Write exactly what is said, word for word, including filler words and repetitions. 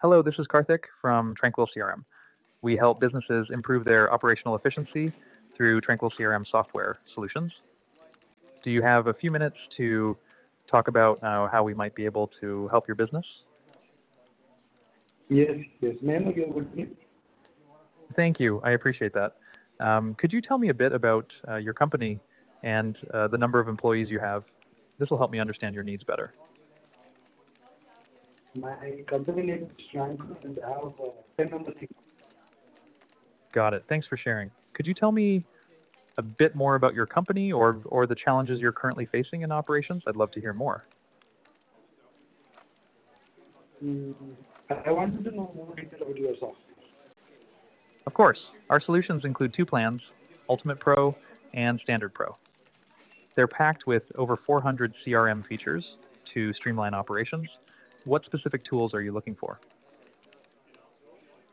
Hello, this is Karthik from Tranquil C R M. We help businesses improve their operational efficiency through Tranquil C R M software solutions. Do you have a few minutes to talk about uh, how we might be able to help your business? Yes, yes. May I know your good name? Thank you. I appreciate that. Um, could you tell me a bit about uh, your company and uh, the number of employees you have? This will help me understand your needs better. My company name is Shranko and I have uh, ten number team. Got it. Thanks for sharing. Could you tell me a bit more about your company or, or the challenges you're currently facing in operations? I'd love to hear more. Mm, I I wanted to know more detail about your software. Of course, our solutions include two plans, Ultimate Pro and Standard Pro. They're packed with over four hundred C R M features to streamline operations. What specific tools are you looking for?